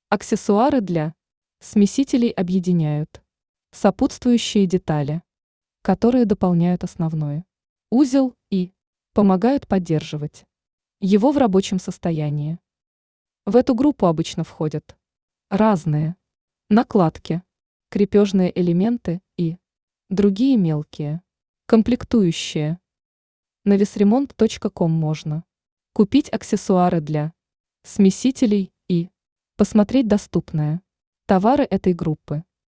Аксессуары для смесителей объединяют сопутствующие детали, которые дополняют основной узел и помогают поддерживать его в рабочем состоянии. В эту группу обычно входят разные накладки, крепежные элементы и другие мелкие комплектующие. На весремонт.ком можно купить аксессуары для смесителей и посмотреть доступные товары этой группы.